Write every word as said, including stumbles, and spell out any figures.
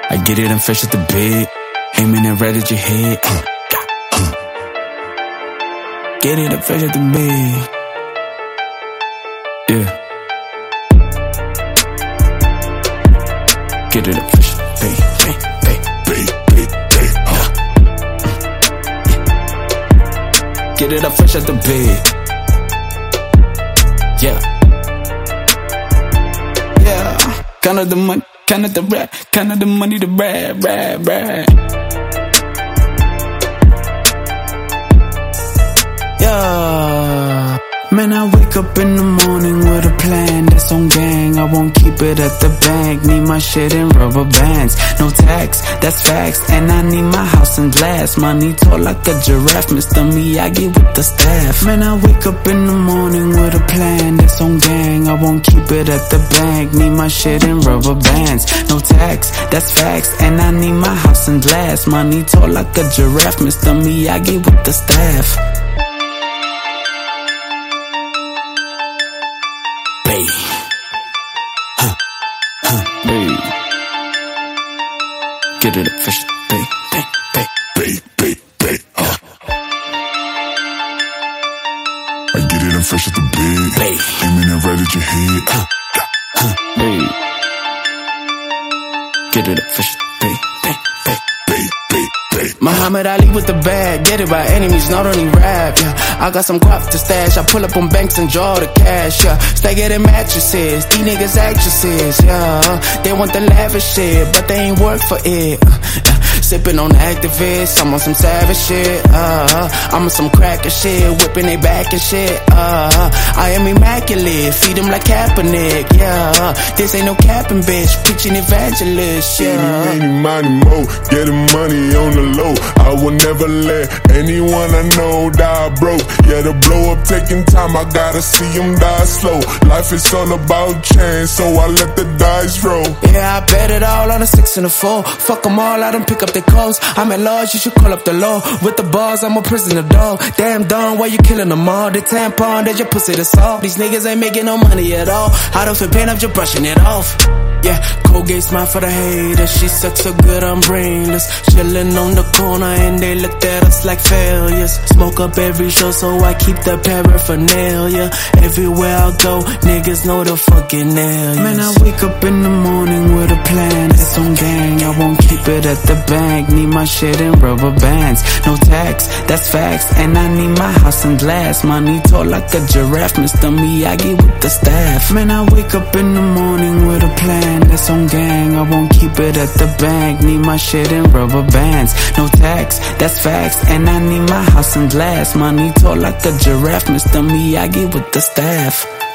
I get it, I'm fresh at the bed, aiming it right at your head. Uh, uh. Get it, I'm fresh at the bed. Yeah. Get it, I'm fresh at the bed. Bed, bed, bed, bed, bed. Uh. Get it, I'm fresh at the bed. Yeah. Yeah. Count of the money. Count of the rap, count of the money, the rap, rap, rap. Yeah. Man, I wake up in the morning with a plan that's on gang. I won't keep it at the bank. Need my shit in rubber bands. No tax, that's facts. And I need my house in glass. Money tall like a giraffe. Mister Miyagi with the staff. Man, I wake up in the morning with a plan that's on gang. I won't keep it at the bank. Need my shit in rubber bands. No tax, that's facts. And I need my house in glass. Money tall like a giraffe. Mister Miyagi with the staff. Bay. Huh, huh, bay. Get it up, fish, bay, bay, bay, bay, bay, bay, uh. I get it, I'm fresh at the bed, bay. Aiming it right at your head, huh, huh, bay. Get it up, fish, bay, bay, bay, bay, bay, bay. Muhammad Ali with the bag, get it by enemies, not only rap, yeah. I got some guap to stash, I pull up on banks and draw the cash, yeah. Stay getting mattresses, these niggas actresses, yeah. They want the lavish shit, but they ain't work for it, uh, yeah. Sipping on activists, I'm on some savage shit, uh, I'm on some cracker shit, whipping they back and shit, uh, I am immaculate, feed them like Kaepernick, yeah. This ain't no capping, bitch, preaching evangelist, yeah. Any, any, money, mo, getting money on the low. I will never let anyone I know die broke. Yeah, the blow up taking time, I gotta see them die slow. Life is all about change, so I let the dice roll. Yeah, I bet it all on a six and a four. Fuck them all, I don't pick up their calls. I'm at large, you should call up the law. With the bars, I'm a prisoner dog. Damn done, why you killing them all? The tampon, that your pussy to solve. These niggas ain't making no money at all. I don't feel pain, I'm just brushing it off. Yeah, Colgate smile for the haters. She sucks so good, I'm brainless. Chillin' on the corner and they looked at us like failures. Smoke up every show, so I keep the paraphernalia. Everywhere I go, niggas know the fucking nail. Man, I wake up in the morning with a plan that's on gang. I won't keep it at the bank. Need my shit in rubber bands. No tax, that's facts. And I need my house in glass. Money tall like a giraffe. Mister Miyagi with the staff. Man, I wake up in the morning with a plan that's on gang. I won't keep it at the bank. Need my shit in rubber bands. No tax, that's facts. And I need my house in glass. Money tall like a giraffe. Mister Miyagi with the staff.